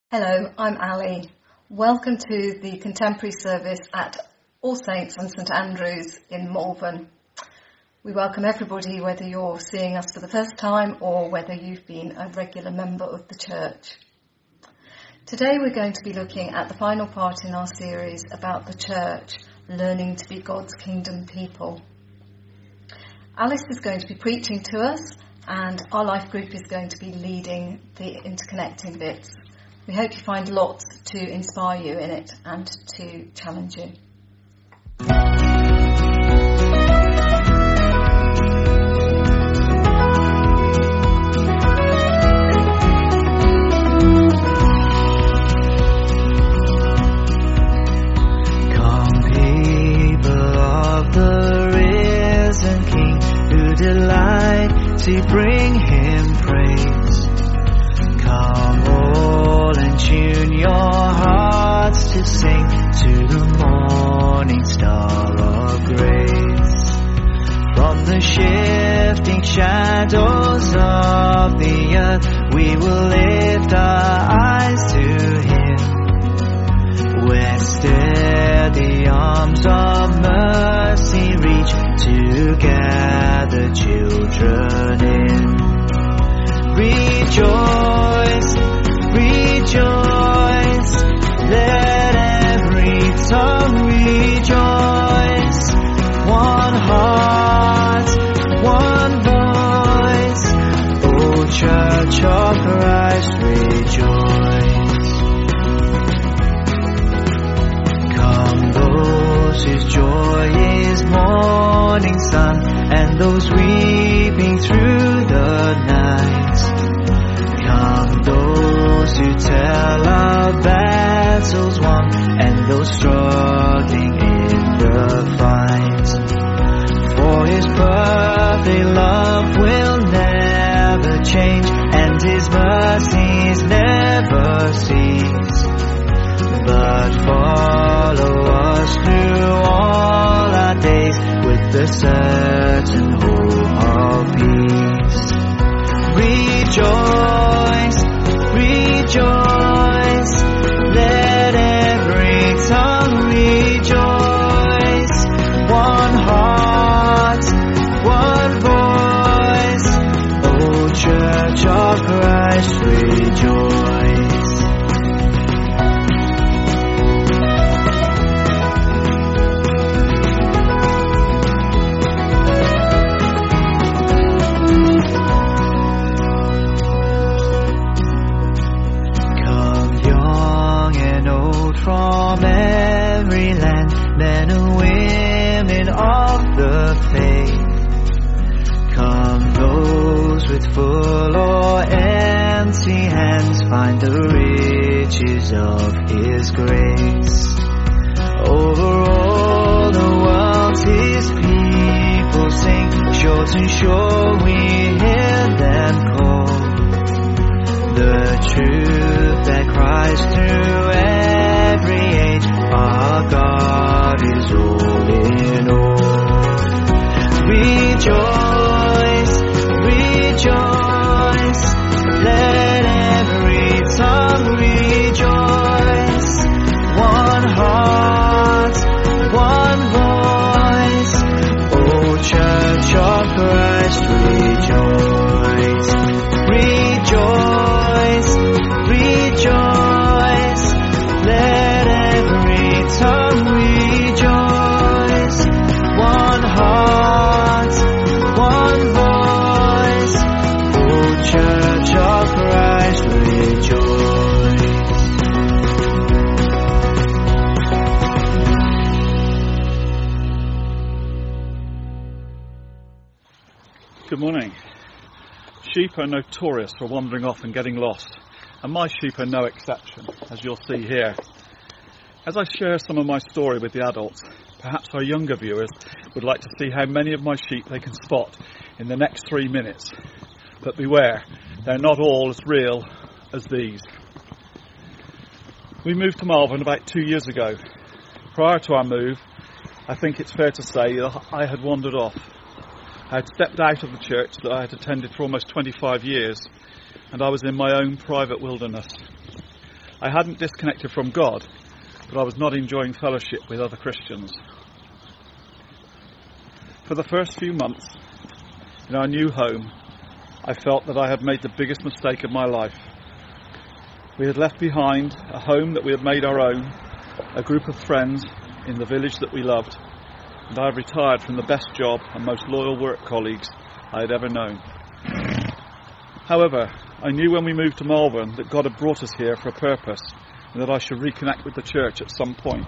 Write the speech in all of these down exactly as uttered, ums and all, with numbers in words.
Hello, I'm Ali. Welcome to the contemporary service at All Saints and St Andrews in Malvern. We welcome everybody, whether you're seeing us for the first time or whether you've been a regular member of the church. Today we're going to be looking at the final part in our series about the church, learning to be God's kingdom people. Alice is going to be preaching to us and our life group is going to be leading the interconnecting bits. We hope you find lots to inspire you in it and to challenge you. Come, people of the risen King, who delight to bring him praise. Come, all, and tune your hearts to sing to the morning star of grace. From the shifting shadows of the earth, we will lift our eyes to him, where steady arms of mercy reach to gather children in. Rejoice, rejoice, let every tongue rejoice. One heart, one voice, O Church of Christ, rejoice. Come, those whose joy is morning sun, and those weeping through the night. Come, those who tell our battles won, and those struggling in the fight. For his perfect love will never change, and his mercies never cease, but follow us through all our days with the certain hope of peace. Rejoice, rejoice, let every tongue rejoice. One heart, one voice, O Church of Christ, rejoice. From every land, men and women of the faith. Come, those with full or empty hands, find the riches of his grace. Over all the world his people sing, shore to shore we hear them call. The truth that cries through every age, our God is all in all. Rejoice, rejoice, let every tongue rejoice. One heart, one voice, O Church of Christ, rejoice. Rejoice, rejoice, let every tongue rejoice. One heart, one voice, O Church of Christ, rejoice. Good morning. Sheep are notorious for wandering off and getting lost, and my sheep are no exception, as you'll see here. As I share some of my story with the adults, perhaps our younger viewers would like to see how many of my sheep they can spot in the next three minutes. But beware, they're not all as real as these. We moved to Malvern about two years ago. Prior to our move, I think it's fair to say that I had wandered off. I had stepped out of the church that I had attended for almost twenty-five years, and I was in my own private wilderness. I hadn't disconnected from God, but I was not enjoying fellowship with other Christians. For the first few months in our new home, I felt that I had made the biggest mistake of my life. We had left behind a home that we had made our own, a group of friends in the village that we loved, and I had retired from the best job and most loyal work colleagues I had ever known. However, I knew when we moved to Malvern that God had brought us here for a purpose and that I should reconnect with the church at some point.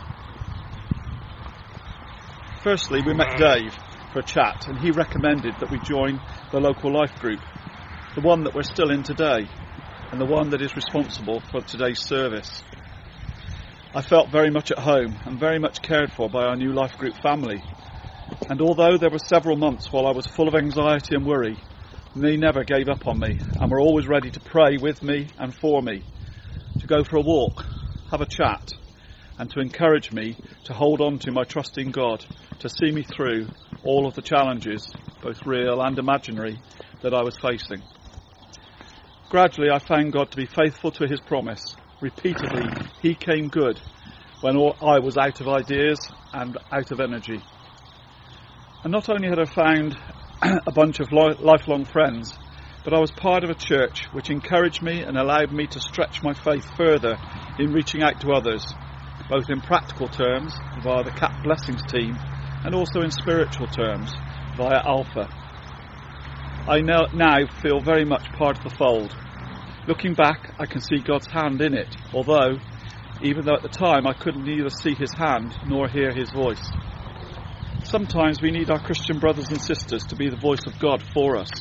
Firstly, we met Dave for a chat, and he recommended that we join the local life group, the one that we're still in today, and the one that is responsible for today's service. I felt very much at home and very much cared for by our new life group family. And although there were several months while I was full of anxiety and worry, they never gave up on me and were always ready to pray with me and for me, to go for a walk, have a chat, and to encourage me to hold on to my trust in God, to see me through all of the challenges, both real and imaginary, that I was facing. Gradually, I found God to be faithful to his promise. Repeatedly, he came good when I was out of ideas and out of energy. And not only had I found a bunch of lifelong friends, but I was part of a church which encouraged me and allowed me to stretch my faith further in reaching out to others, both in practical terms via the Cap Blessings team and also in spiritual terms via Alpha. I now feel very much part of the fold. Looking back, I can see God's hand in it, although, even though at the time I couldn't neither see his hand nor hear his voice. Sometimes we need our Christian brothers and sisters to be the voice of God for us.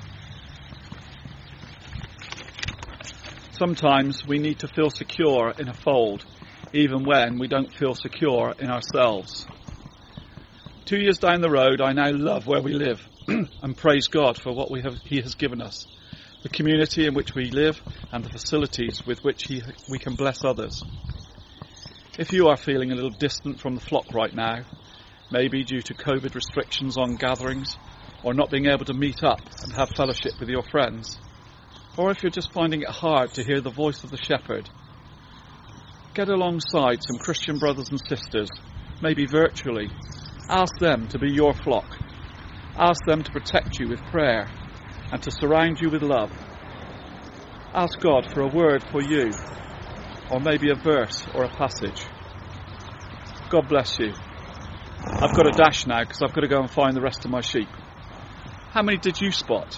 Sometimes we need to feel secure in a fold, even when we don't feel secure in ourselves. Two years down the road, I now love where we live and praise God for what we have, he has given us, the community in which we live and the facilities with which he, we can bless others. If you are feeling a little distant from the flock right now, maybe due to COVID restrictions on gatherings or not being able to meet up and have fellowship with your friends, or if you're just finding it hard to hear the voice of the shepherd, get alongside some Christian brothers and sisters, maybe virtually. Ask them to be your flock. Ask them to protect you with prayer and to surround you with love. Ask God for a word for you, or maybe a verse or a passage. God bless you. I've got a dash now because I've got to go and find the rest of my sheep. How many did you spot?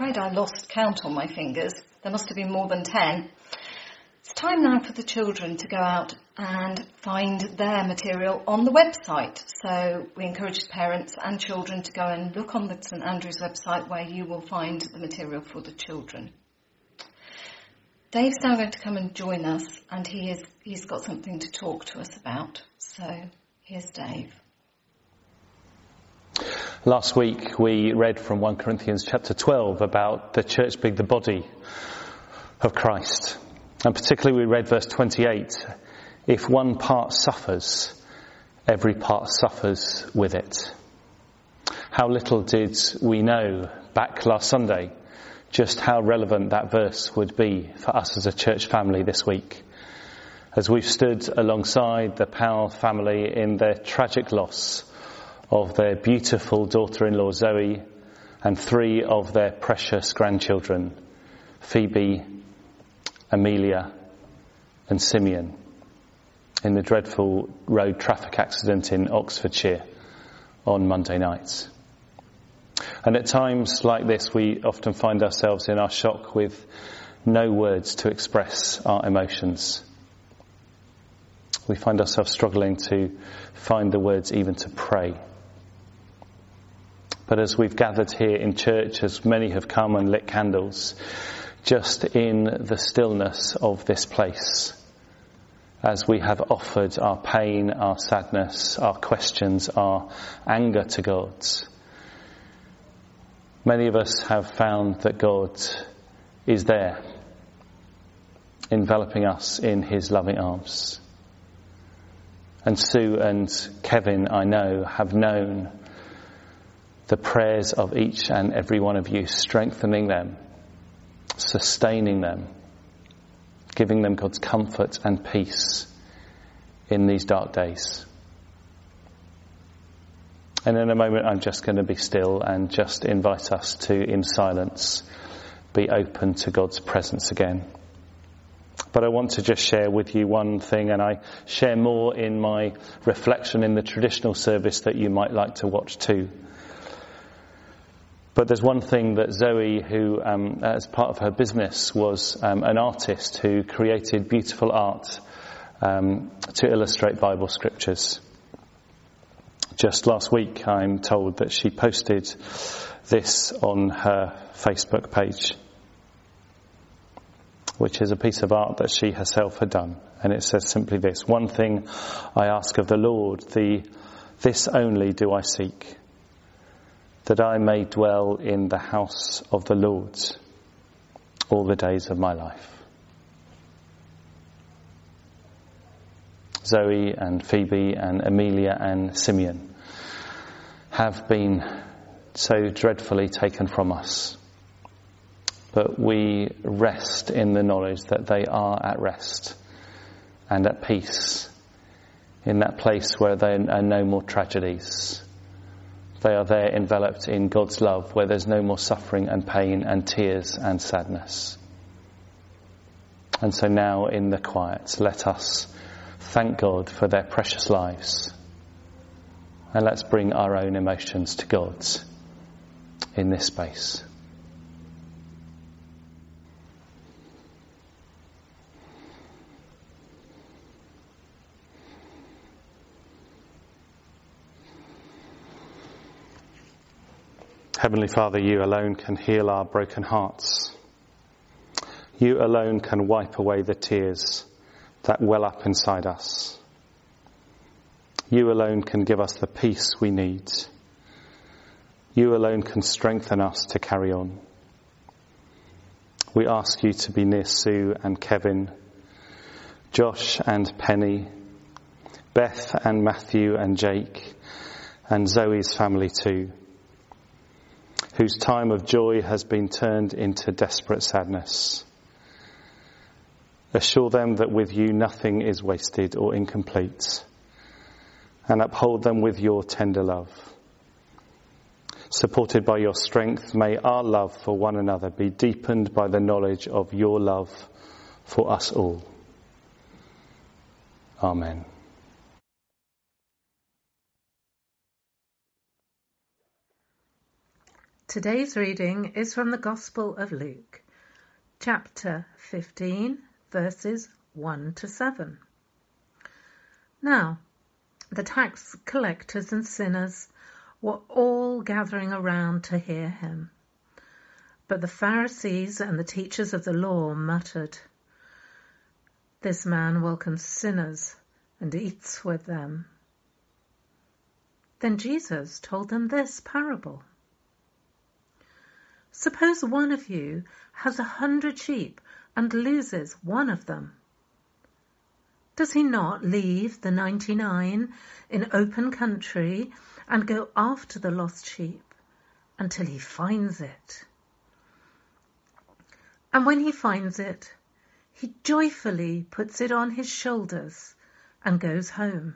afraid I lost count on my fingers. There must have been more than ten. It's time now for the children to go out and find their material on the website. So we encourage parents and children to go and look on the St Andrews website, where you will find the material for the children. Dave's now going to come and join us, and he is, he's got something to talk to us about. So here's Dave. Last week we read from First Corinthians chapter twelve about the church being the body of Christ. And particularly we read verse twenty-eight. If one part suffers, every part suffers with it. How little did we know back last Sunday just how relevant that verse would be for us as a church family this week, as we've stood alongside the Powell family in their tragic loss of their beautiful daughter-in-law Zoe and three of their precious grandchildren, Phoebe, Amelia and Simeon, in the dreadful road traffic accident in Oxfordshire on Monday night. And at times like this, we often find ourselves in our shock with no words to express our emotions. We find ourselves struggling to find the words even to pray. But as we've gathered here in church, as many have come and lit candles, just in the stillness of this place, as we have offered our pain, our sadness, our questions, our anger to God, many of us have found that God is there, enveloping us in his loving arms. And Sue and Kevin, I know, have known the prayers of each and every one of you, strengthening them, sustaining them, giving them God's comfort and peace in these dark days. And in a moment I'm just going to be still and just invite us to, in silence, be open to God's presence again. But I want to just share with you one thing, and I share more in my reflection in the traditional service that you might like to watch too. But there's one thing that Zoe, who um, as part of her business was um, an artist who created beautiful art um, to illustrate Bible scriptures. Just last week I'm told that she posted this on her Facebook page, which is a piece of art that she herself had done. And it says simply this: one thing I ask of the Lord, the this only do I seek, that I may dwell in the house of the Lord all the days of my life. Zoe and Phoebe and Amelia and Simeon have been so dreadfully taken from us. But we rest in the knowledge that they are at rest and at peace in that place where there are no more tragedies. They are there enveloped in God's love, where there's no more suffering and pain and tears and sadness. And so now in the quiet, let us thank God for their precious lives. And let's bring our own emotions to God in this space. Heavenly Father, you alone can heal our broken hearts. You alone can wipe away the tears that well up inside us. You alone can give us the peace we need. You alone can strengthen us to carry on. We ask you to be near Sue and Kevin, Josh and Penny, Beth and Matthew and Jake, and Zoe's family too, whose time of joy has been turned into desperate sadness. Assure them that with you nothing is wasted or incomplete, and uphold them with your tender love. Supported by your strength, may our love for one another be deepened by the knowledge of your love for us all. Amen. Today's reading is from the Gospel of Luke, chapter fifteen, verses one to seven. Now, the tax collectors and sinners were all gathering around to hear him. But the Pharisees and the teachers of the law muttered, "This man welcomes sinners and eats with them." Then Jesus told them this parable. Suppose one of you has a hundred sheep and loses one of them. Does he not leave the ninety-nine in open country and go after the lost sheep until he finds it? And when he finds it, he joyfully puts it on his shoulders and goes home.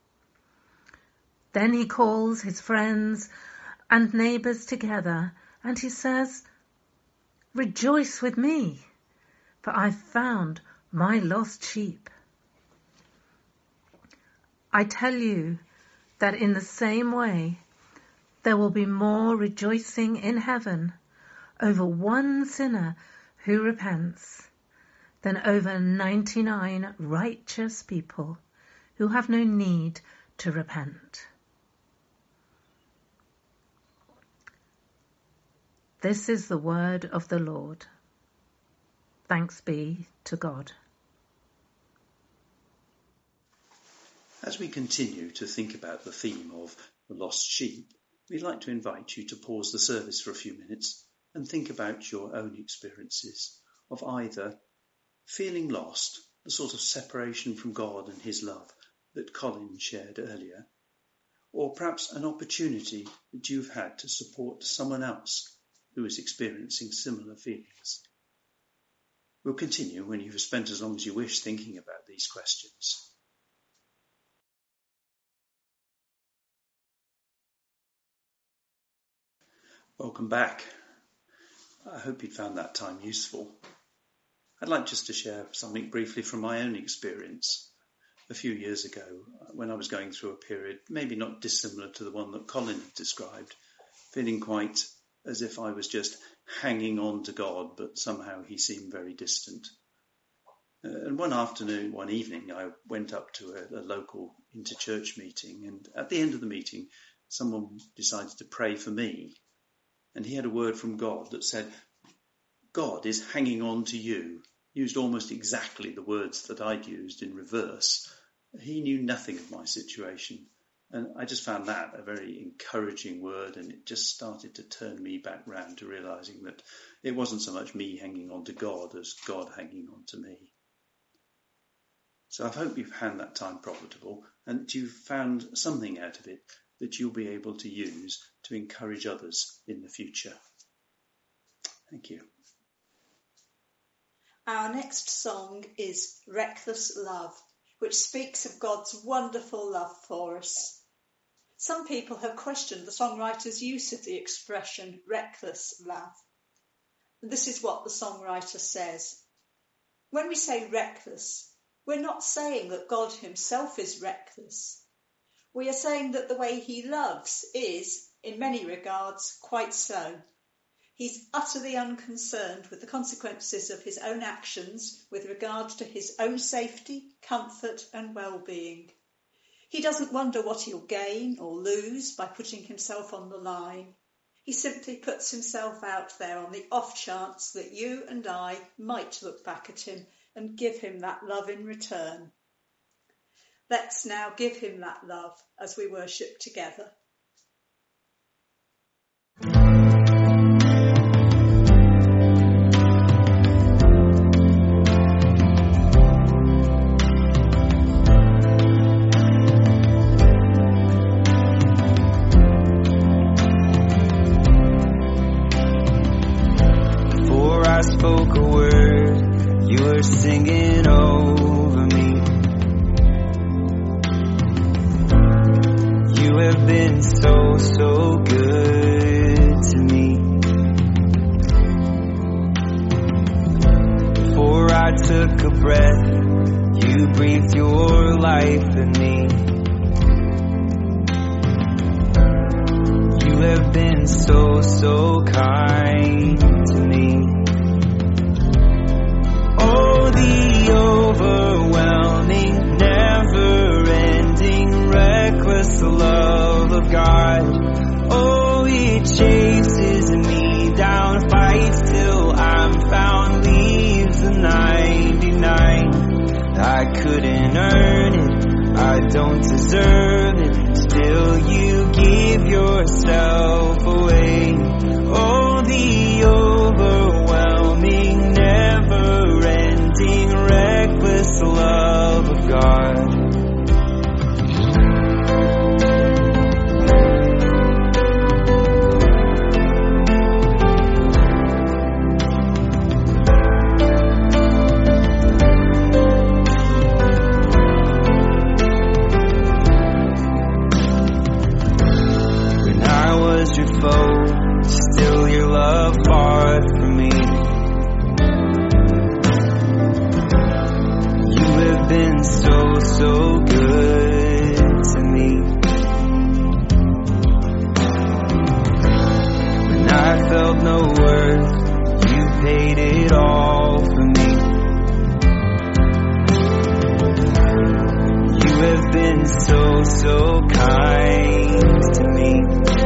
Then he calls his friends and neighbours together and he says, "Rejoice with me, for I've found my lost sheep." I tell you that in the same way, there will be more rejoicing in heaven over one sinner who repents than over ninety-nine righteous people who have no need to repent. This is the word of the Lord. Thanks be to God. As we continue to think about the theme of the lost sheep, we'd like to invite you to pause the service for a few minutes and think about your own experiences of either feeling lost, the sort of separation from God and his love that Colin shared earlier, or perhaps an opportunity that you've had to support someone else who is experiencing similar feelings. We'll continue when you've spent as long as you wish thinking about these questions. Welcome back. I hope you found that time useful. I'd like just to share something briefly from my own experience. A few years ago, when I was going through a period, maybe not dissimilar to the one that Colin had described, feeling quite as if I was just hanging on to God, but somehow he seemed very distant. Uh, and one afternoon, one evening, I went up to a, a local inter-church meeting, and at the end of the meeting, someone decided to pray for me. And he had a word from God that said, "God is hanging on to you," used almost exactly the words that I'd used in reverse. He knew nothing of my situation. And I just found that a very encouraging word, and it just started to turn me back round to realising that it wasn't so much me hanging on to God as God hanging on to me. So I hope you've found that time profitable and that you've found something out of it that you'll be able to use to encourage others in the future. Thank you. Our next song is Reckless Love, which speaks of God's wonderful love for us. Some people have questioned the songwriter's use of the expression reckless love. And this is what the songwriter says. When we say reckless, we're not saying that God himself is reckless. We are saying that the way he loves is, in many regards, quite so. He's utterly unconcerned with the consequences of his own actions with regard to his own safety, comfort and well-being. He doesn't wonder what he'll gain or lose by putting himself on the line. He simply puts himself out there on the off chance that you and I might look back at him and give him that love in return. Let's now give him that love as we worship together. I spoke a word, you were singing over me. You have been so, so good to me. Before I took a breath, you breathed your life in me. You have been so, so kind to me. Oh, the overwhelming, never-ending, reckless love of God. Oh, it chases me down, fights till I'm found, leaves the ninety-nine. I couldn't earn it, I don't deserve it, still you give yourself away. Oh, the overwhelming, never-ending, reckless love of God. Foe, still your love far from me. You have been so, so good to me. When I felt no worth, you paid it all for me. You have been so, so kind to me.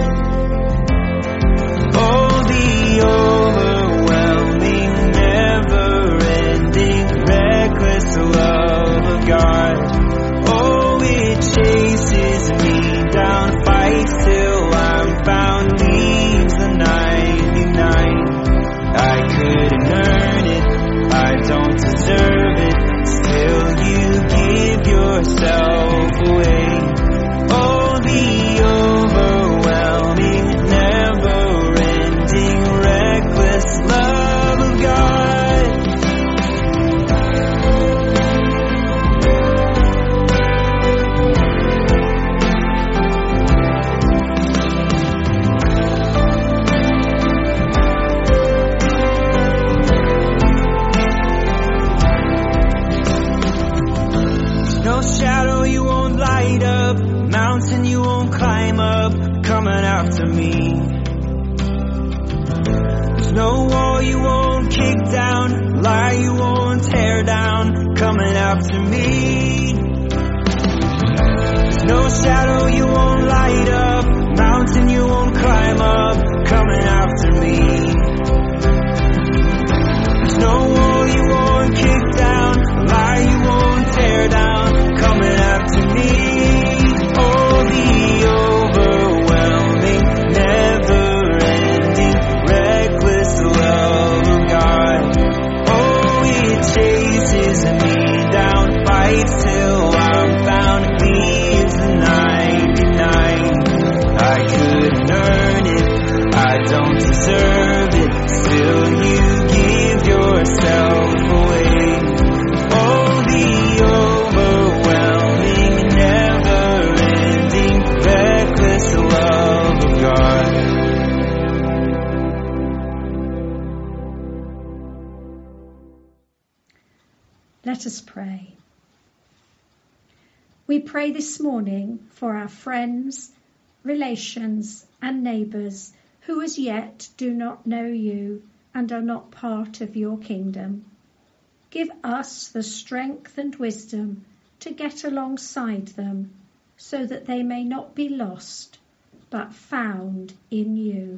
Oh, the overwhelming, never-ending, reckless love of God. Oh, it chases me down, fights till I'm found, leaves the ninety-nine. I couldn't earn it, I don't deserve it, still you give yourself away. Oh, the overwhelming, never-ending, reckless love of God. No shadow you won't light up, mountain you won't climb up, coming after me. No wall you won't kick down, lie you won't tear down, coming after me. No shadow you won't light up, mountain you won't climb up, coming after me. No wall you won't kick down, lie you won't tear down, coming after me. Oh, the overwhelming, never-ending, reckless love of God. Oh, it chases me down, fights till I'm found, leaves the ninety-nine. I couldn't earn it, I don't deserve it, still you give yourself away. Oh, the overwhelming, never-ending, reckless love of God. Let us pray. We pray this morning for our friends, relations and neighbours who as yet do not know you and are not part of your kingdom. Give us the strength and wisdom to get alongside them so that they may not be lost but found in you.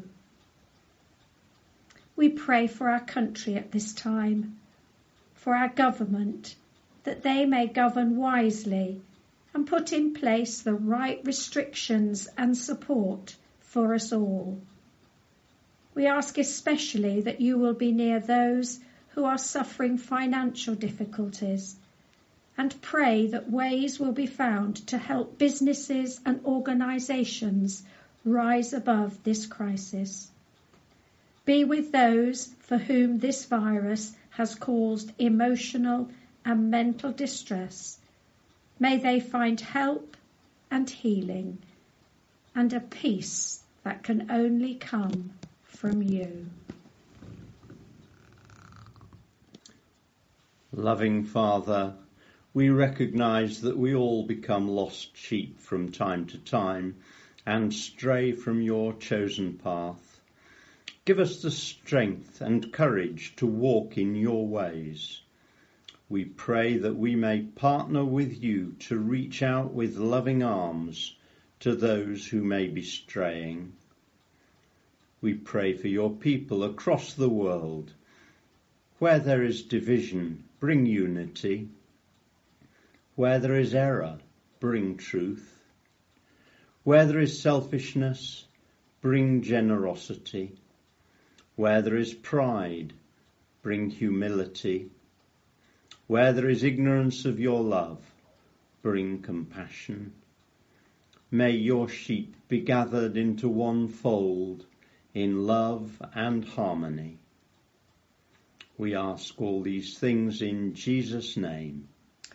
We pray for our country at this time, for our government, that they may govern wisely and put in place the right restrictions and support for us all. We ask especially that you will be near those who are suffering financial difficulties and pray that ways will be found to help businesses and organisations rise above this crisis. Be with those for whom this virus has caused emotional and mental distress. May they find help and healing and a peace that can only come from you. Loving Father, we recognise that we all become lost sheep from time to time, and stray from your chosen path. Give us the strength and courage to walk in your ways. We pray that we may partner with you to reach out with loving arms to those who may be straying. We pray for your people across the world. Where there is division, bring unity. Where there is error, bring truth. Where there is selfishness, bring generosity. Where there is pride, bring humility. Where there is ignorance of your love, bring compassion. May your sheep be gathered into one fold in love and harmony. We ask all these things in Jesus' name.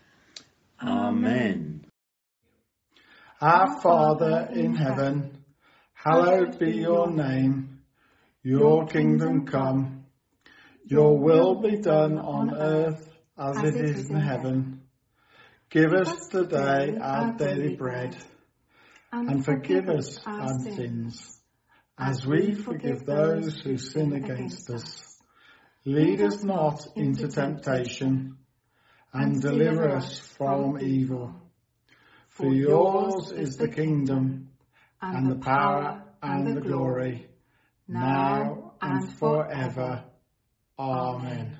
Amen. Our Father in heaven, hallowed be your name. Your kingdom come. Your will be done on earth as it is in heaven. Give us today our daily bread, and forgive us our sins, as we forgive those who sin against us. Lead us not into temptation, and deliver us from evil. For yours is the kingdom, and the power, and the glory, now and forever. Amen.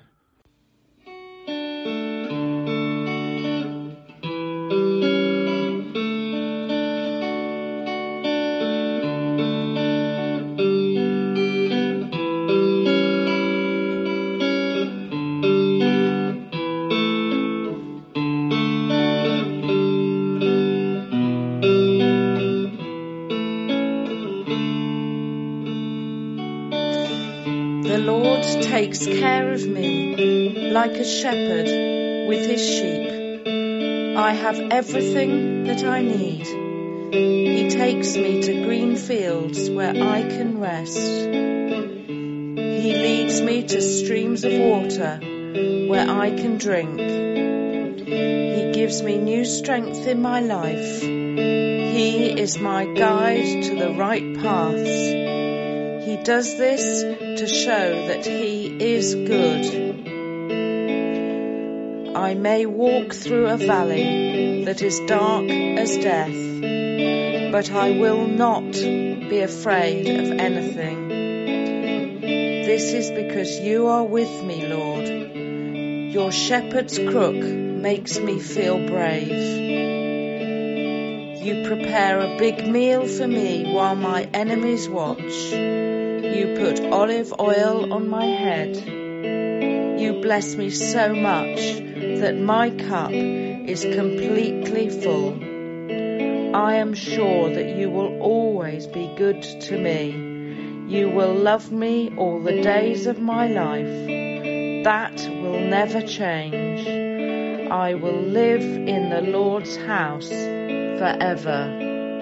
The Lord takes care of me like a shepherd with his sheep. I have everything that I need. He takes me to green fields where I can rest. He leads me to streams of water where I can drink. He gives me new strength in my life. He is my guide to the right paths. He does this to show that he is good. I may walk through a valley that is dark as death, but I will not be afraid of anything. This is because you are with me, Lord. Your shepherd's crook makes me feel brave. You prepare a big meal for me while my enemies watch. You put olive oil on my head. You bless me so much that my cup is completely full. I am sure that you will always be good to me. You will love me all the days of my life. That will never change. I will live in the Lord's house forever.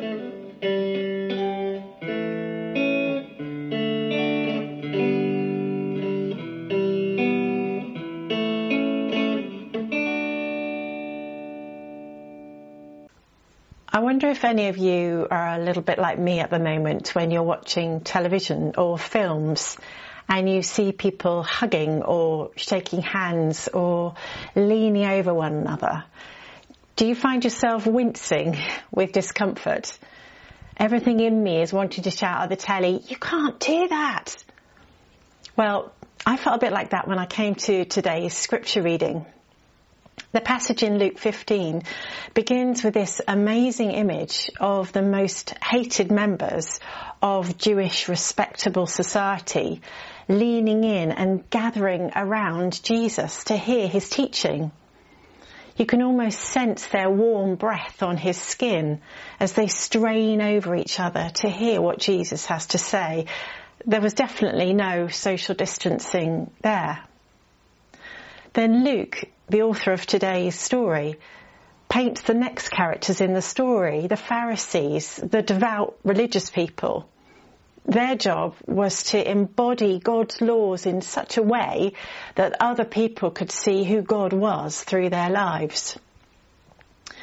I wonder if any of you are a little bit like me at the moment when you're watching television or films and you see people hugging or shaking hands or leaning over one another. Do you find yourself wincing with discomfort? Everything in me is wanting to shout at the telly, "You can't do that!" Well, I felt a bit like that when I came to today's scripture reading. The passage in Luke fifteen begins with this amazing image of the most hated members of Jewish respectable society leaning in and gathering around Jesus to hear his teaching. You can almost sense their warm breath on his skin as they strain over each other to hear what Jesus has to say. There was definitely no social distancing there. Then Luke, the author of today's story, paints the next characters in the story, the Pharisees, the devout religious people. Their job was to embody God's laws in such a way that other people could see who God was through their lives.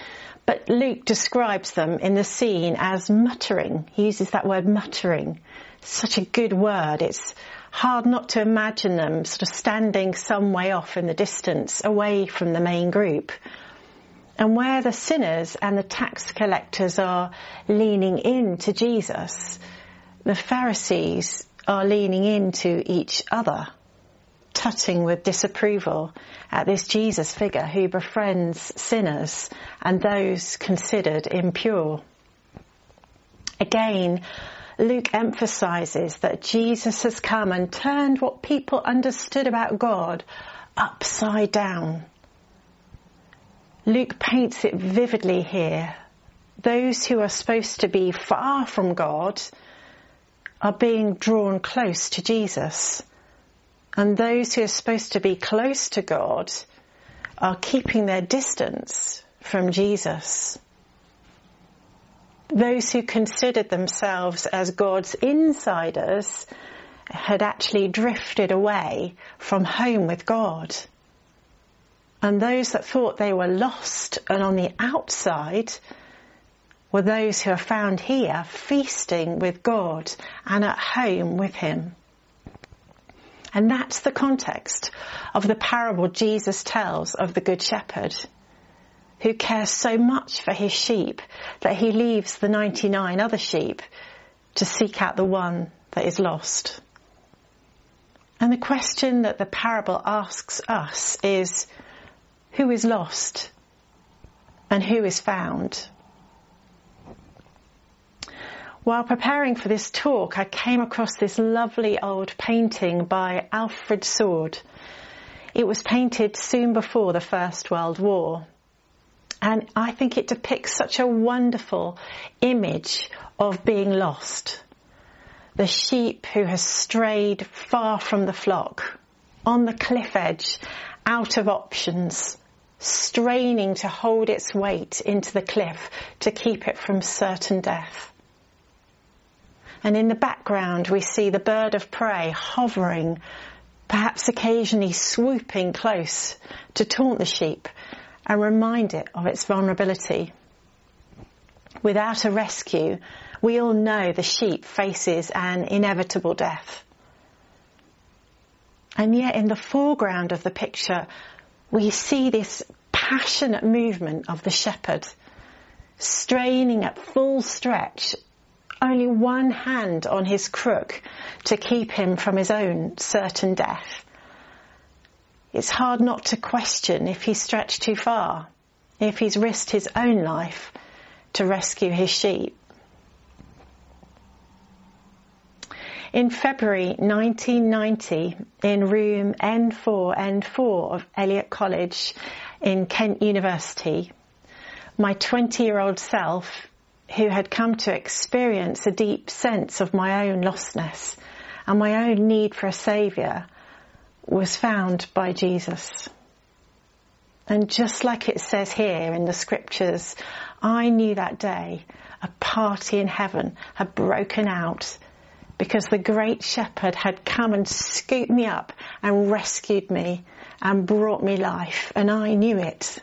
But Luke describes them in the scene as muttering. He uses that word muttering. It's such a good word. It's hard not to imagine them sort of standing some way off in the distance, away from the main group. And where the sinners and the tax collectors are leaning into Jesus, the Pharisees are leaning into each other, tutting with disapproval at this Jesus figure who befriends sinners and those considered impure. Again, Luke emphasises that Jesus has come and turned what people understood about God upside down. Luke paints it vividly here. Those who are supposed to be far from God are being drawn close to Jesus. And those who are supposed to be close to God are keeping their distance from Jesus. Those who considered themselves as God's insiders had actually drifted away from home with God. And those that thought they were lost and on the outside were those who are found here feasting with God and at home with him. And that's the context of the parable Jesus tells of the Good Shepherd, who cares so much for his sheep that he leaves the ninety-nine other sheep to seek out the one that is lost. And the question that the parable asks us is, who is lost and who is found? While preparing for this talk, I came across this lovely old painting by Alfred Sword. It was painted soon before the First World War. And I think it depicts such a wonderful image of being lost. The sheep who has strayed far from the flock, on the cliff edge, out of options, straining to hold its weight into the cliff to keep it from certain death. And in the background we see the bird of prey hovering, perhaps occasionally swooping close to taunt the sheep and remind it of its vulnerability. Without a rescue, we all know the sheep faces an inevitable death. And yet in the foreground of the picture, we see this passionate movement of the shepherd, straining at full stretch, only one hand on his crook to keep him from his own certain death. It's hard not to question if he's stretched too far, if he's risked his own life to rescue his sheep. In February nineteen ninety, in room N four N four of Eliot College in Kent University, my twenty-year-old self, who had come to experience a deep sense of my own lostness and my own need for a saviour, was found by Jesus. And just like it says here in the scriptures, I knew that day a party in heaven had broken out because the great shepherd had come and scooped me up and rescued me and brought me life, and I knew it.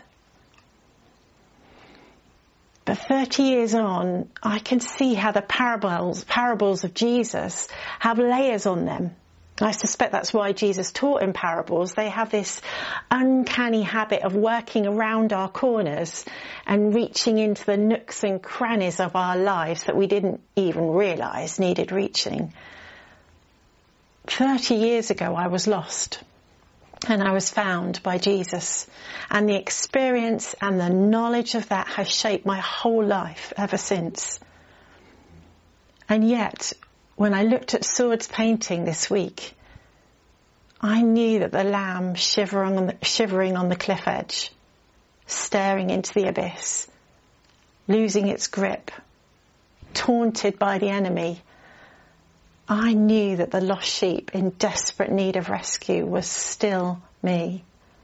But thirty years on, I can see how the parables, parables of Jesus have layers on them. I suspect that's why Jesus taught in parables. They have this uncanny habit of working around our corners and reaching into the nooks and crannies of our lives that we didn't even realise needed reaching. Thirty years ago, I was lost. And I was found by Jesus. And the experience and the knowledge of that has shaped my whole life ever since. And yet, when I looked at Sword's painting this week, I knew that the lamb shivering on the, shivering on the cliff edge, staring into the abyss, losing its grip, taunted by the enemy, I knew that the lost sheep in desperate need of rescue was still me.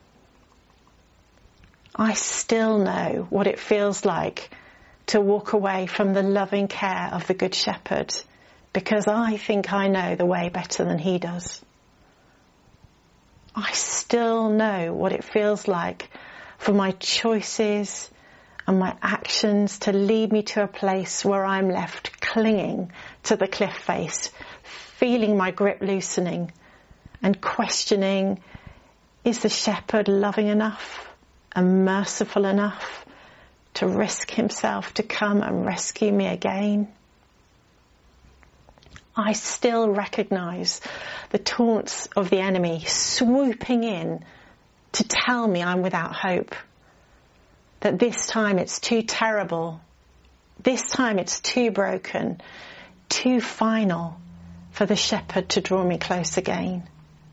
I still know what it feels like to walk away from the loving care of the Good Shepherd, because I think I know the way better than he does. I still know what it feels like for my choices and my actions to lead me to a place where I'm left clinging to the cliff face, feeling my grip loosening and questioning, is the shepherd loving enough and merciful enough to risk himself to come and rescue me again? I still recognise the taunts of the enemy swooping in to tell me I'm without hope. That this time it's too terrible. This time it's too broken, too final for the shepherd to draw me close again.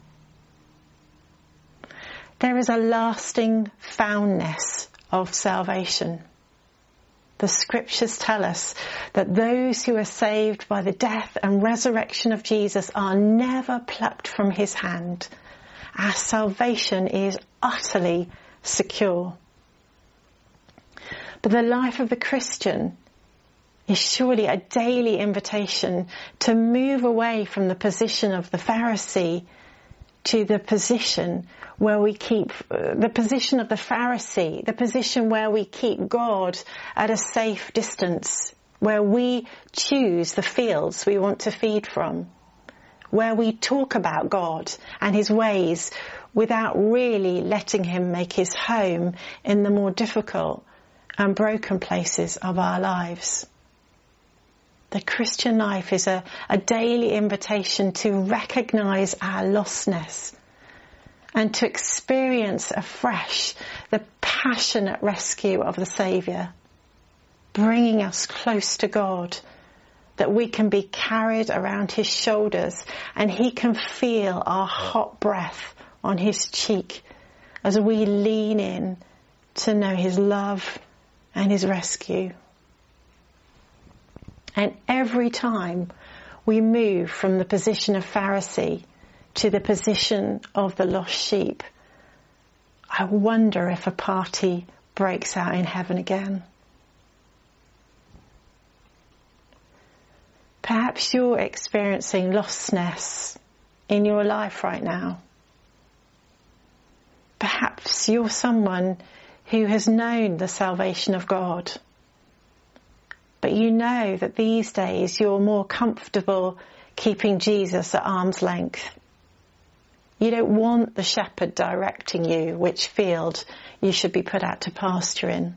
There is a lasting foundness of salvation. The scriptures tell us that those who are saved by the death and resurrection of Jesus are never plucked from his hand. Our salvation is utterly secure. But the life of the Christian is surely a daily invitation to move away from the position of the Pharisee to the position where we keep, uh, the position of the Pharisee, the position where we keep God at a safe distance, where we choose the fields we want to feed from, where we talk about God and his ways without really letting him make his home in the more difficult and broken places of our lives. The Christian life is a, a daily invitation to recognise our lostness and to experience afresh the passionate rescue of the Saviour, bringing us close to God, that we can be carried around his shoulders and he can feel our hot breath on his cheek as we lean in to know his love and his rescue. And every time we move from the position of Pharisee to the position of the lost sheep, I wonder if a party breaks out in heaven again. Perhaps you're experiencing lostness in your life right now. Perhaps you're someone who has known the salvation of God, but you know that these days you're more comfortable keeping Jesus at arm's length. You don't want the shepherd directing you which field you should be put out to pasture in.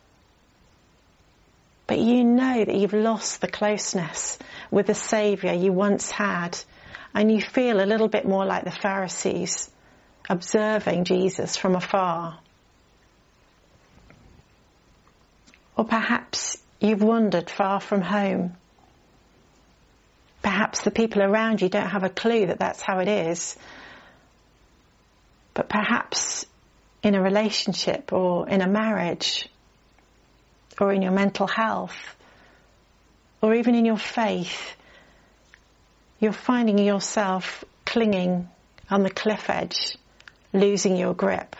But you know that you've lost the closeness with the Saviour you once had, and you feel a little bit more like the Pharisees, observing Jesus from afar. Or perhaps you've wandered far from home. Perhaps the people around you don't have a clue that that's how it is. But perhaps in a relationship or in a marriage or in your mental health or even in your faith, you're finding yourself clinging on the cliff edge, losing your grip.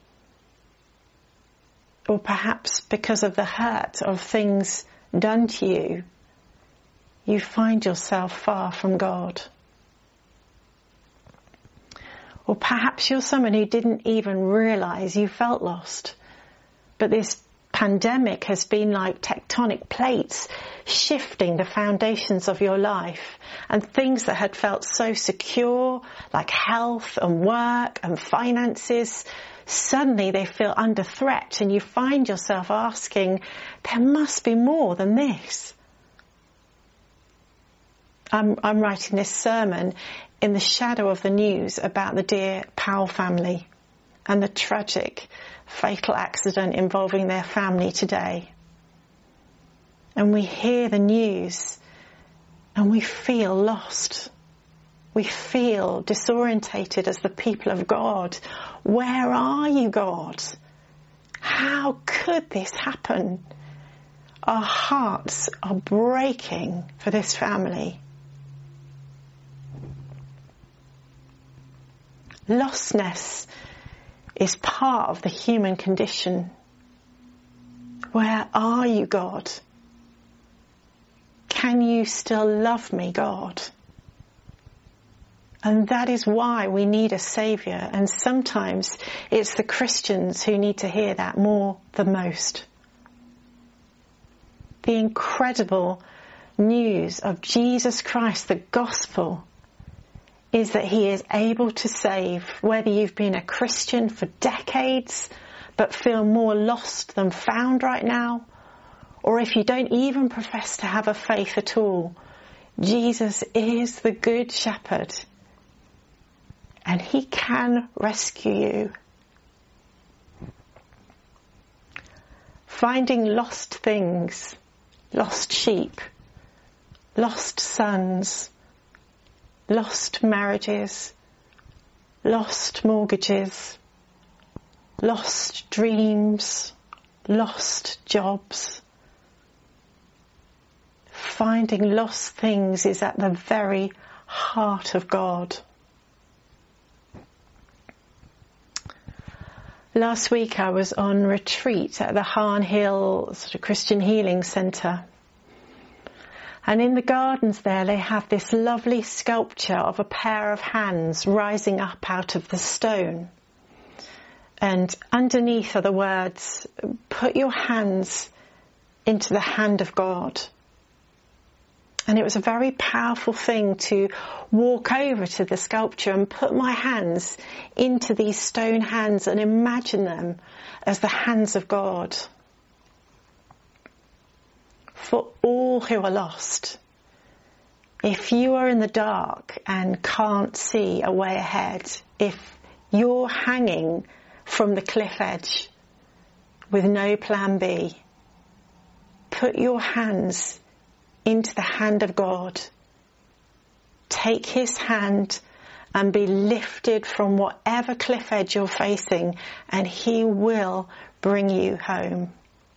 Or perhaps because of the hurt of things done to you, you find yourself far from God. Or perhaps you're someone who didn't even realise you felt lost. But this pandemic has been like tectonic plates shifting the foundations of your life, and things that had felt so secure, like health and work and finances, suddenly they feel under threat, and you find yourself asking, there must be more than this. I'm, I'm writing this sermon in the shadow of the news about the dear Powell family and the tragic, fatal accident involving their family today. And we hear the news and we feel lost. We feel disorientated as the people of God. Where are you, God? How could this happen? Our hearts are breaking for this family. Lostness is part of the human condition. Where are you, God? Can you still love me, God? And that is why we need a Saviour, and sometimes it's the Christians who need to hear that more than most. the incredible news of Jesus Christ, the gospel, is that he is able to save, whether you've been a Christian for decades but feel more lost than found right now, or if you don't even profess to have a faith at all. Jesus is the Good Shepherd, and he can rescue you. Finding lost things, lost sheep, lost sons, lost marriages, lost mortgages, lost dreams, lost jobs. Finding lost things is at the very heart of God. Last week I was on retreat at the Harn Hill sort of Christian Healing Centre. And in the gardens there they have this lovely sculpture of a pair of hands rising up out of the stone. And underneath are the words, "Put your hands into the hand of God." And it was a very powerful thing to walk over to the sculpture and put my hands into these stone hands and imagine them as the hands of God. For all who are lost, if you are in the dark and can't see a way ahead, if you're hanging from the cliff edge with no plan B, put your hands into the hand of God. Take his hand and be lifted from whatever cliff edge you're facing, and he will bring you home.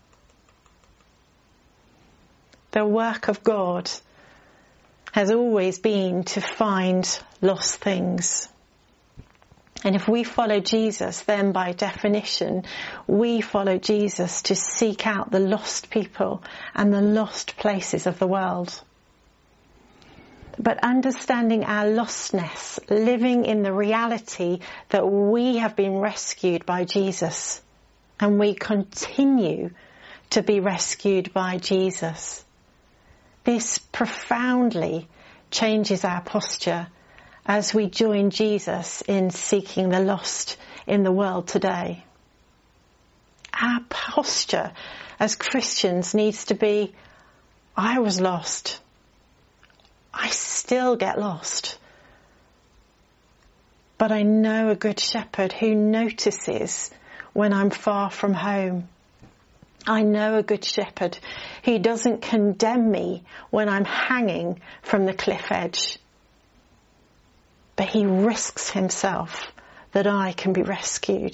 The work of God has always been to find lost things. And if we follow Jesus, then by definition, we follow Jesus to seek out the lost people and the lost places of the world. But understanding our lostness, living in the reality that we have been rescued by Jesus, and we continue to be rescued by Jesus, this profoundly changes our posture as we join Jesus in seeking the lost in the world today. Our posture as Christians needs to be, I was lost. I still get lost. But I know a good shepherd who notices when I'm far from home. I know a good shepherd who doesn't condemn me when I'm hanging from the cliff edge. But he risks himself that I can be rescued.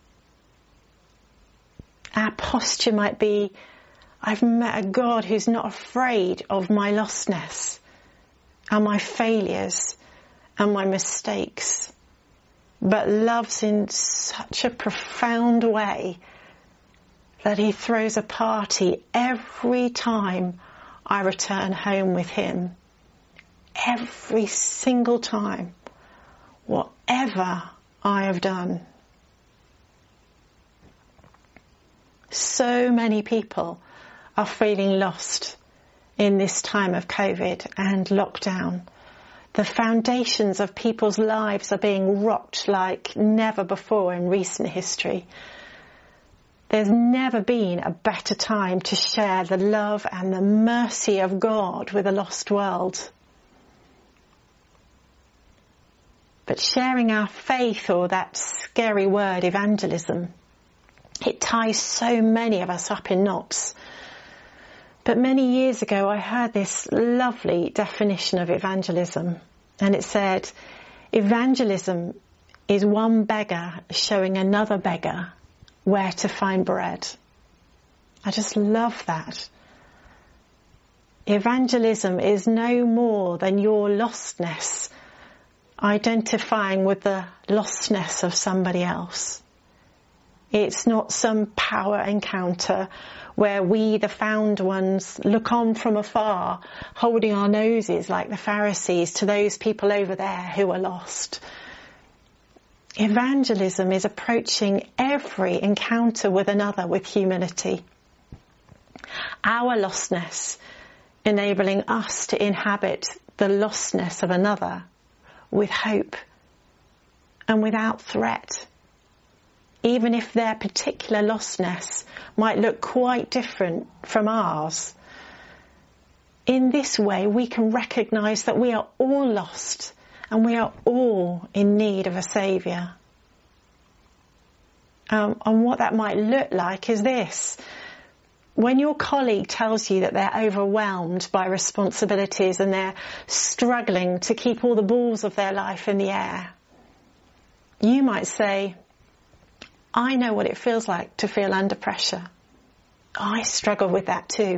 Our posture might be, I've met a God who's not afraid of my lostness and my failures and my mistakes, but loves in such a profound way that he throws a party every time I return home with him. Every single time. Whatever I have done. So many people are feeling lost in this time of COVID and lockdown. The foundations of people's lives are being rocked like never before in recent history. There's never been a better time to share the love and the mercy of God with a lost world. But sharing our faith, or that scary word evangelism, it ties so many of us up in knots. But many years ago I heard this lovely definition of evangelism, and it said, evangelism is one beggar showing another beggar where to find bread. I just love that. Evangelism is no more than your lostness identifying with the lostness of somebody else. It's not some power encounter where we, the found ones, look on from afar, holding our noses like the Pharisees to those people over there who are lost. Evangelism is approaching every encounter with another with humility. our lostness, enabling us to inhabit the lostness of another with hope and without threat, even if their particular lostness might look quite different from ours. In this way, we can recognise that we are all lost and we are all in need of a saviour. Um, and what that might look like is this. When your colleague tells you that they're overwhelmed by responsibilities and they're struggling to keep all the balls of their life in the air, you might say, I know what it feels like to feel under pressure. I struggle with that too.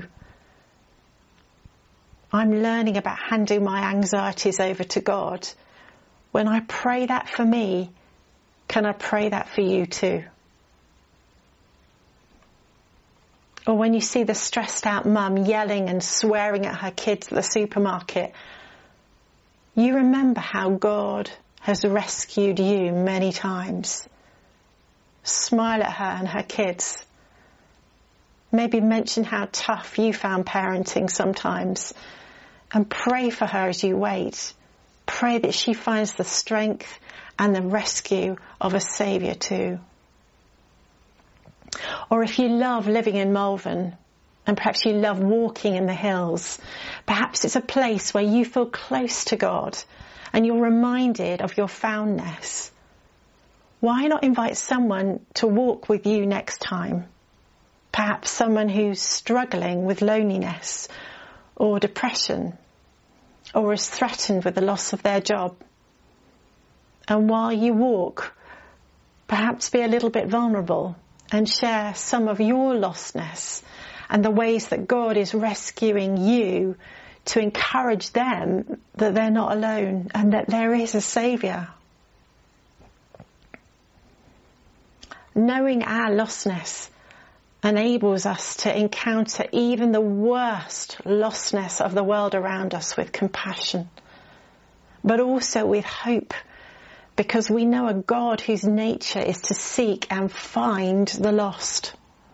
I'm learning about handing my anxieties over to God. When I pray that for me, can I pray that for you too? Or when you see the stressed out mum yelling and swearing at her kids at the supermarket, you remember how God has rescued you many times. Smile at her and her kids. Maybe mention how tough you found parenting sometimes, and pray for her as you wait. Pray that she finds the strength and the rescue of a saviour too. Or if you love living in Malvern, and perhaps you love walking in the hills, perhaps it's a place where you feel close to God and you're reminded of your foundness. Why not invite someone to walk with you next time? Perhaps someone who's struggling with loneliness or depression, or is threatened with the loss of their job. And while you walk, perhaps be a little bit vulnerable and share some of your lostness and the ways that God is rescuing you, to encourage them that they're not alone and that there is a saviour. Knowing our lostness enables us to encounter even the worst lostness of the world around us with compassion, but also with hope, because we know a God whose nature is to seek and find the lost.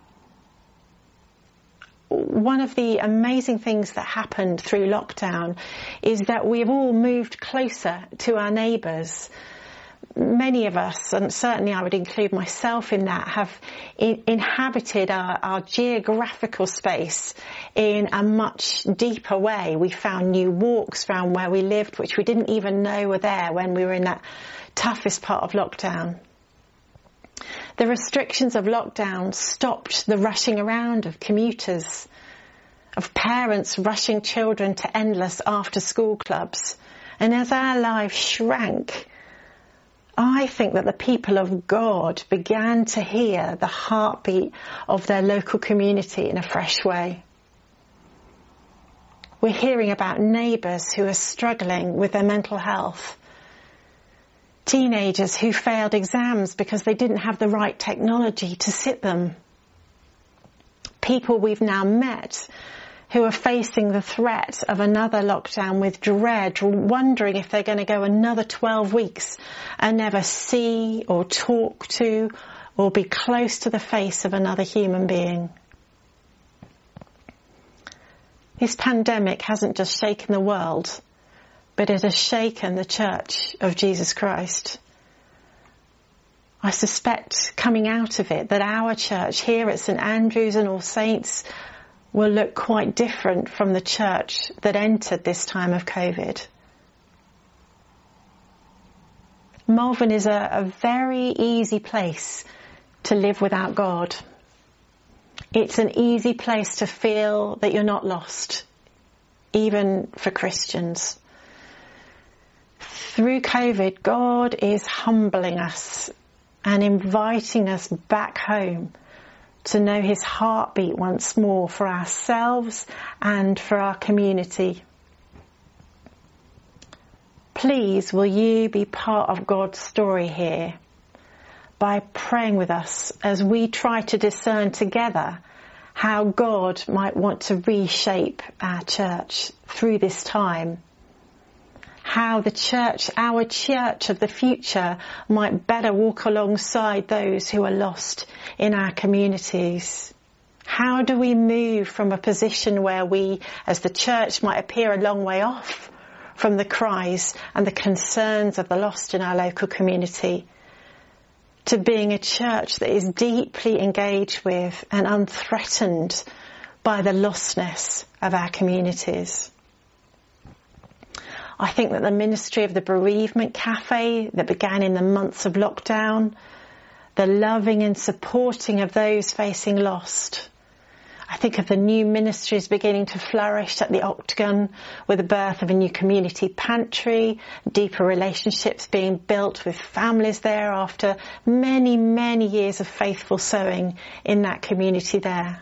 One of the amazing things that happened through lockdown is that we've all moved closer to our neighbours. Many of us, and certainly I would include myself in that, have in, inhabited our, our geographical space in a much deeper way. We found new walks around where we lived, which we didn't even know were there when we were in that toughest part of lockdown. The restrictions of lockdown stopped the rushing around of commuters, of parents rushing children to endless after-school clubs. And as our lives shrank, I think that the people of God began to hear the heartbeat of their local community in a fresh way. We're hearing about neighbours who are struggling with their mental health, teenagers who failed exams because they didn't have the right technology to sit them, people we've now met who are facing the threat of another lockdown with dread, wondering if they're going to go another twelve weeks and never see or talk to or be close to the face of another human being. This pandemic hasn't just shaken the world, but it has shaken the Church of Jesus Christ. I suspect coming out of it that our church here at St Andrews and All Saints will look quite different from the church that entered this time of COVID. Malvern is a, a very easy place to live without God. It's an easy place to feel that you're not lost, even for Christians. Through COVID, God is humbling us and inviting us back home to know his heartbeat once more for ourselves and for our community. Please, will you be part of God's story here by praying with us as we try to discern together how God might want to reshape our church through this time. How the church, our church of the future, might better walk alongside those who are lost in our communities. How do we move from a position where we, as the church, might appear a long way off from the cries and the concerns of the lost in our local community, to being a church that is deeply engaged with and unthreatened by the lostness of our communities? I think that the ministry of the Bereavement Cafe that began in the months of lockdown, the loving and supporting of those facing lost. I think of the new ministries beginning to flourish at the Octagon with the birth of a new community pantry, deeper relationships being built with families there after many, many years of faithful sowing in that community there.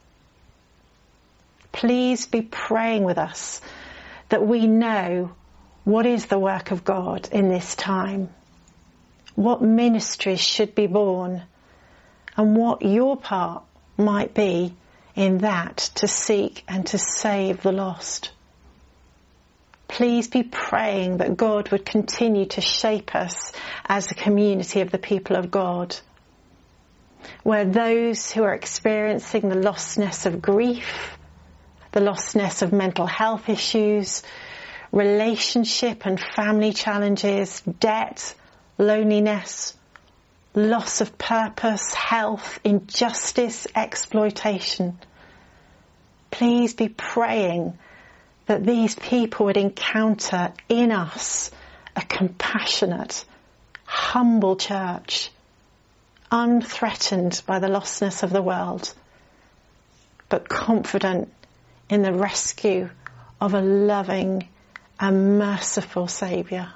Please be praying with us that we know what is the work of God in this time, what ministries should be born, and what your part might be in that to seek and to save the lost. Please be praying that God would continue to shape us as a community of the people of God, where those who are experiencing the lostness of grief, the lostness of mental health issues, relationship and family challenges, debt, loneliness, loss of purpose, health, injustice, exploitation. Please be praying that these people would encounter in us a compassionate, humble church, unthreatened by the lostness of the world, but confident in the rescue of a loving and merciful Saviour.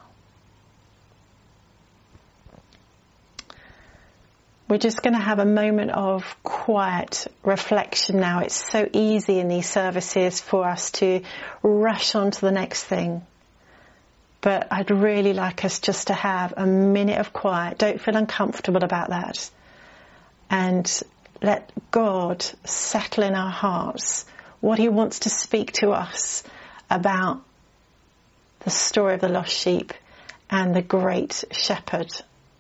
We're just going to have a moment of quiet reflection now. It's so easy in these services for us to rush on to the next thing. But I'd really like us just to have a minute of quiet. Don't feel uncomfortable about that. And let God settle in our hearts what he wants to speak to us about the story of the lost sheep and the great shepherd.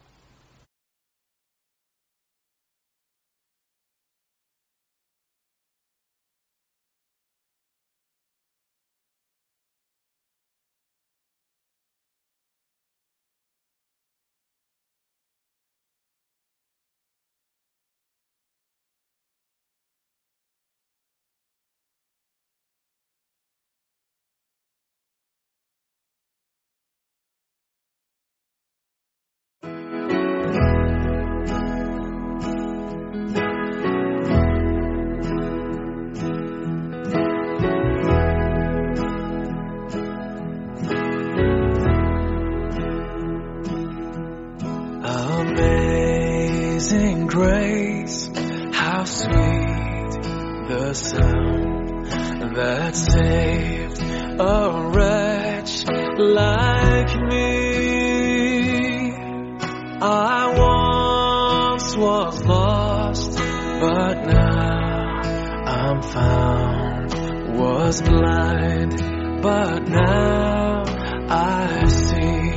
Amazing grace, how sweet the sound that saved a wretch like me. I once was lost, but now I'm found, was blind, but now I see.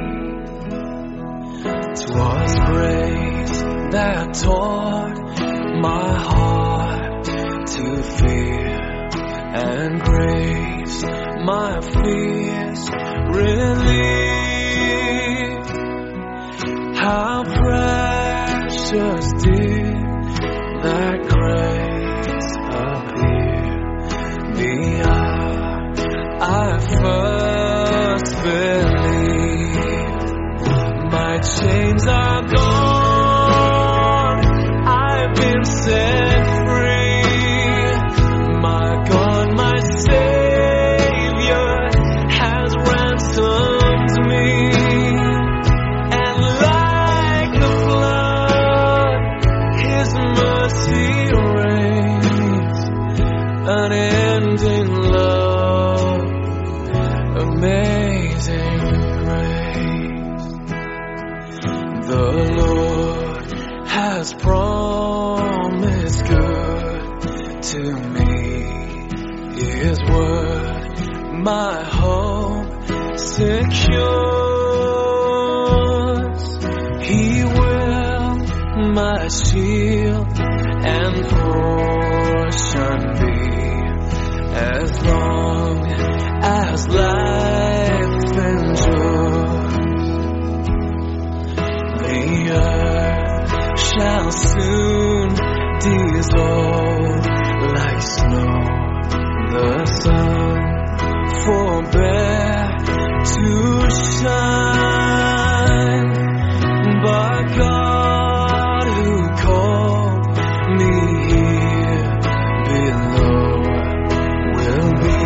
'Twas grace that taught my heart to fear, and grace my fears relieved. How precious did that grace appear the hour I first believed. My chains are gone, I've been set free. My God, my Savior has ransomed me. And like the flood, his mercy reigns, unending love, amazing grace. The Lord has promised good to me. His word, my hope secures. He will my my shield and portion be, as long as life endures. The earth shall soon dissolve like snow, the sun forbear to shine, but God who called me here below will be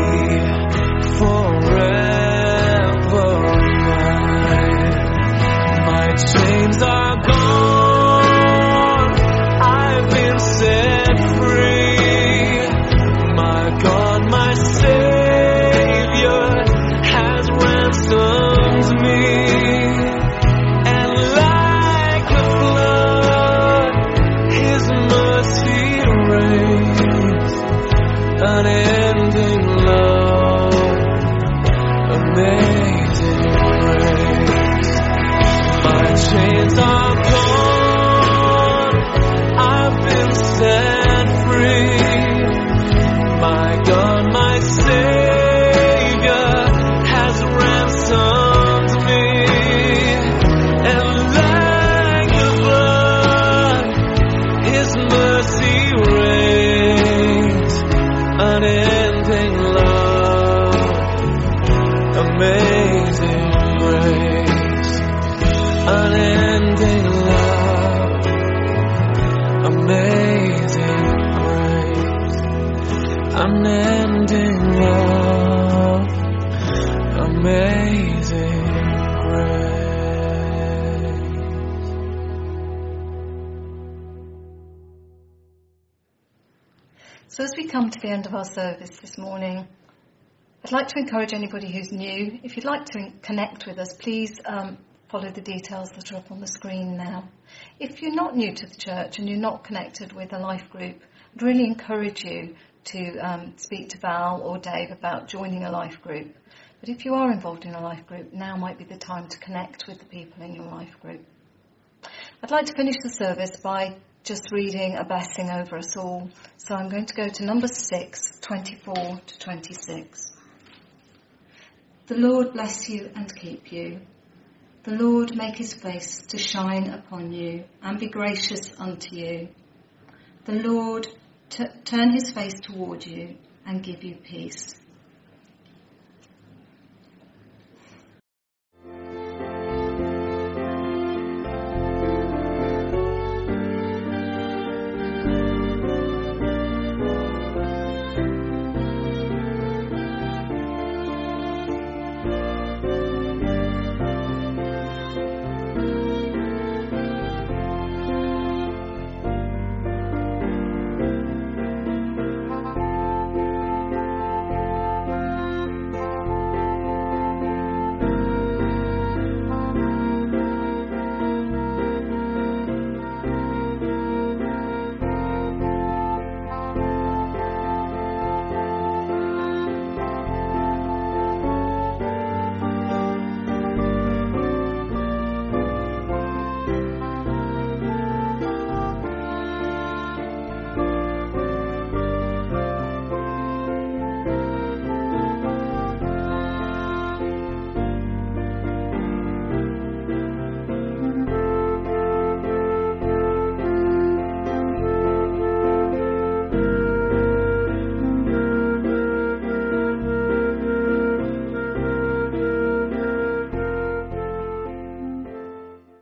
forever mine. My chains are gone, I've been set free. My God, my Savior has ransomed me. And like the flood, His mercy reigns, unending love, amazing grace. My chains are gone, I've been set free. My God, my Savior has ransomed me. And like the flood, His mercy reigns, unending love, amazing grace, unending love, amazing grace, unending love, amazing grace. So as we come to the end of our service this morning, I'd like to encourage anybody who's new, if you'd like to connect with us, please um, follow the details that are up on the screen now. If you're not new to the church and you're not connected with a life group, I'd really encourage you to um, speak to Val or Dave about joining a life group. But if you are involved in a life group, now might be the time to connect with the people in your life group. I'd like to finish the service by just reading a blessing over us all. So I'm going to go to number six, twenty-four to twenty-six. The Lord bless you and keep you. The Lord make his face to shine upon you and be gracious unto you. The Lord t- turn his face toward you and give you peace.